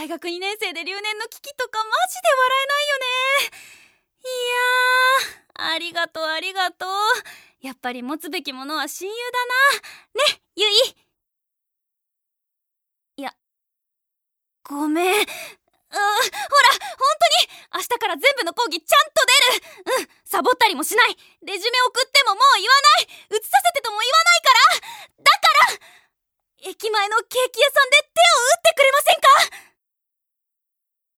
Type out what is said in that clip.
大学2年生で留年の危機とかマジで笑えないよね。いやー、ありがとうありがとう。やっぱり持つべきものは親友だな。ね、ゆい。いや、ごめん。ほら、本当に明日から全部の講義ちゃんと出る。サボったりもしない。レジュメ送ってももう言わない。写させてとも言わないから。だから駅前のケーキ屋さんで手を打ってくれませんか？